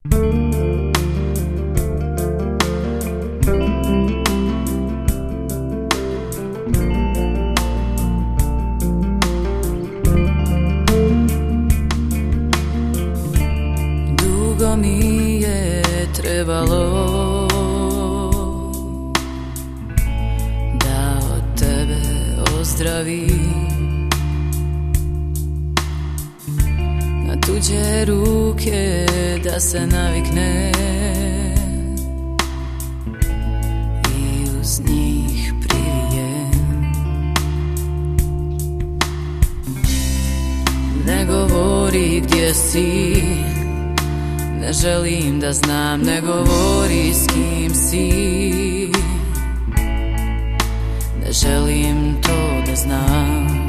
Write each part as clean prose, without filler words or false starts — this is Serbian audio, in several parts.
Dugo mi je trebalo da od tebe ozdravim, na tuđe ruke da se navikne i uz njih privijem. Ne govori gdje si, ne želim da znam, ne govori s kim si, ne želim to da znam.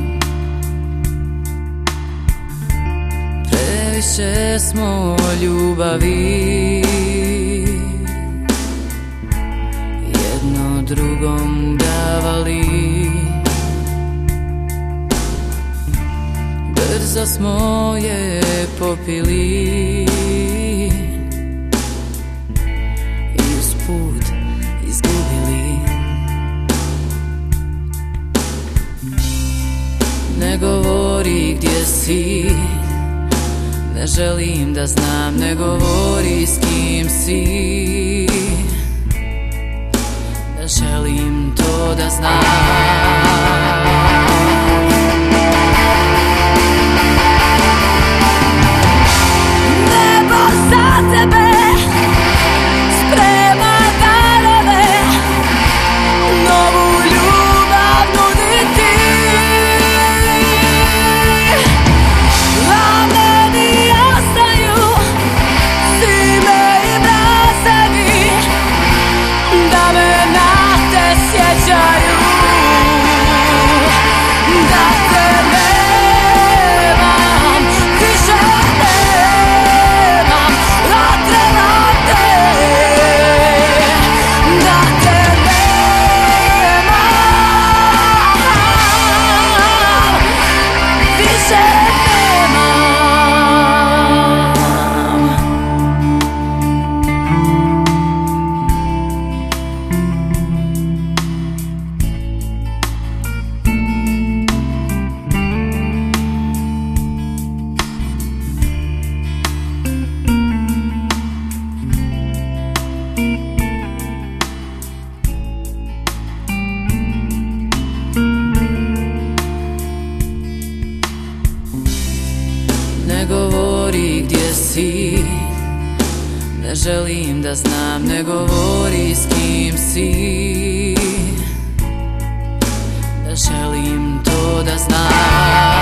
Previše smo ljubavi jedno drugom davali, brzo smo je popili i usput izgubili. Ne govori gdje si, ne želim da znam, ne govori s kim si, ne želim to da znam. Nebo za tebe sprema darove, novu ljubav nudi ti, a meni ostaju zime i mrazevi, da me na te sjećaju, da te nemam, više nemam, a trebam te, da te nemam, više nemam. Ne govori gdje si, ne želim da znam, ne govori s kim si, ne želim to da znam.